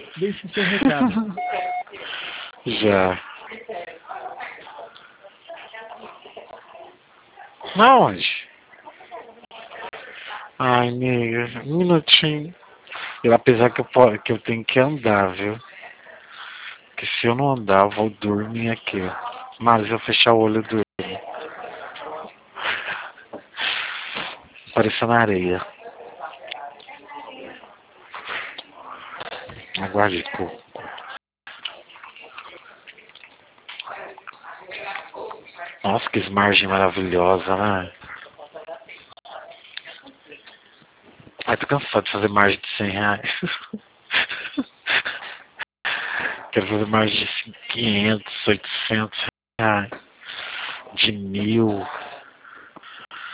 Deixe seu recado. Já. Aonde? Ai, nega, um minutinho. Eu, apesar que eu tenho que andar, viu? Porque se eu não andar, eu vou dormir aqui, ó. Mas eu fechar o olho, eu durmo. Parecendo areia. Aguarde, coco. Nossa, que esmargem maravilhosa, né? Ai, tô cansado de fazer margem de R$100. Quero fazer margem de 500, R$800, de 1.000.